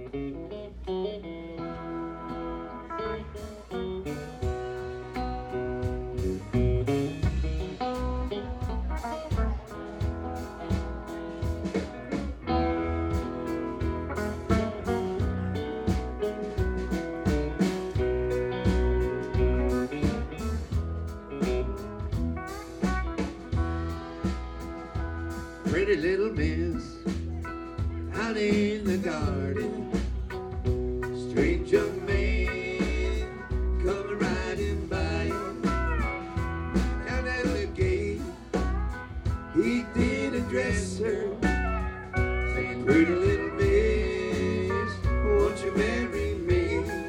Pretty little miss out in the garden, strange young man coming riding by. Down at the gate he did address her, saying, pretty little miss, won't you marry me?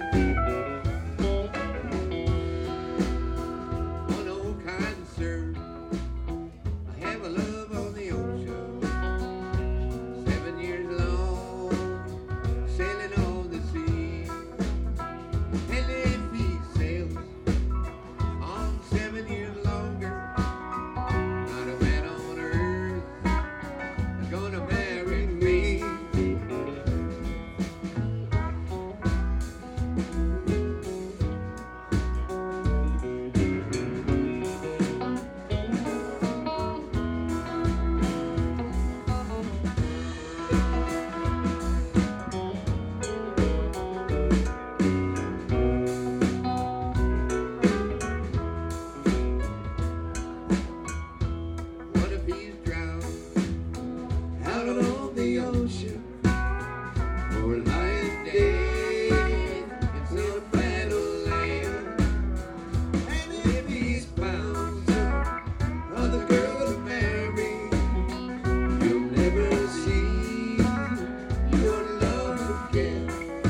One old kind sir, I have a love on the ocean, 7 years long, sailing on the sea. And if he sails on 7 years longer, not a man on earth is gonna marry me. What if he's drowned out on the ocean, or lying dead in some battle land? And if he's found some other girl to marry, you'll never see your love again.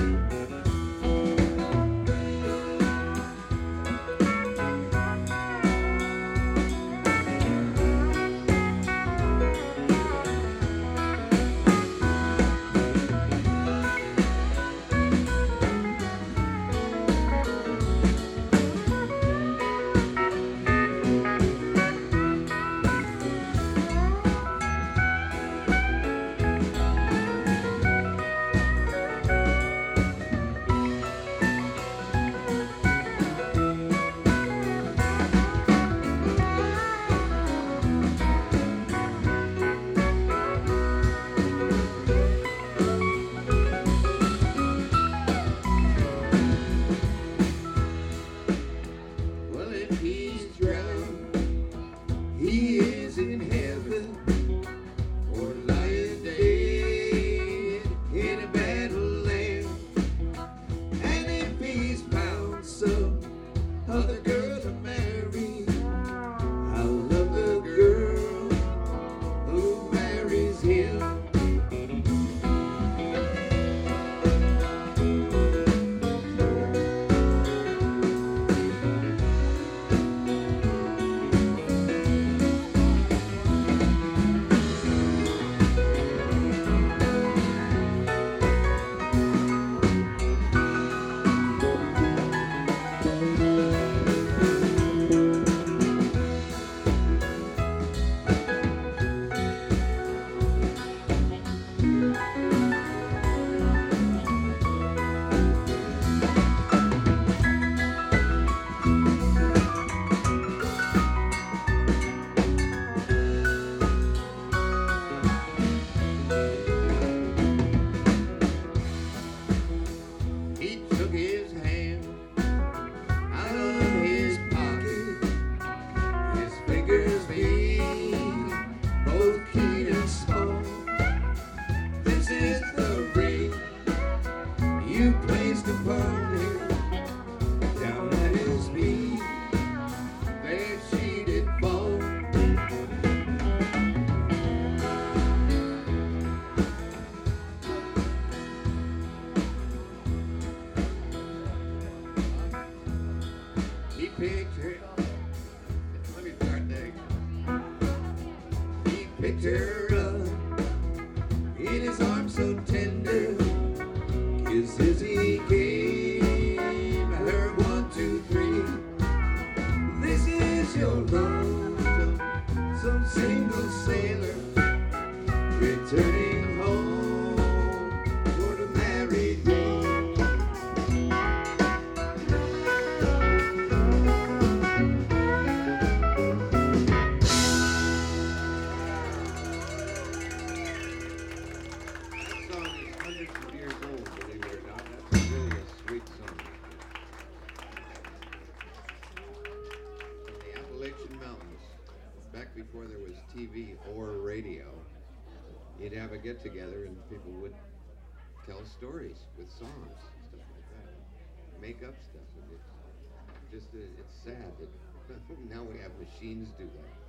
Well, if he's drowned, he is in heaven, or lying dead in a battle land. And if he's found some other girl to marry, I'll love the girl who marries him. He took his hand out of his pocket, his fingers being both keen and small. This is the ring you placed upon him. Down at his feet, there she did fall. He picked her up. Let me start there. He picked her up in his arms so tender. Kisses he gave her 1, 2, 3. This is your love, some single sailor returning home for the married Appalachian Mountains, back before there was TV or radio, you'd have a get together and people would tell stories with songs, stuff like that, make up stuff. And it's sad that now we have machines do that.